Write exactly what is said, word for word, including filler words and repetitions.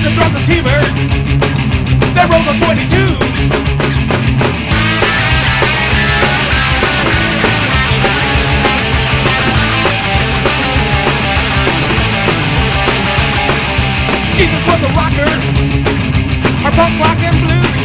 and throws a T-bird that rolls on twenty-twos. Jesus was a rocker, our punk rock and blues.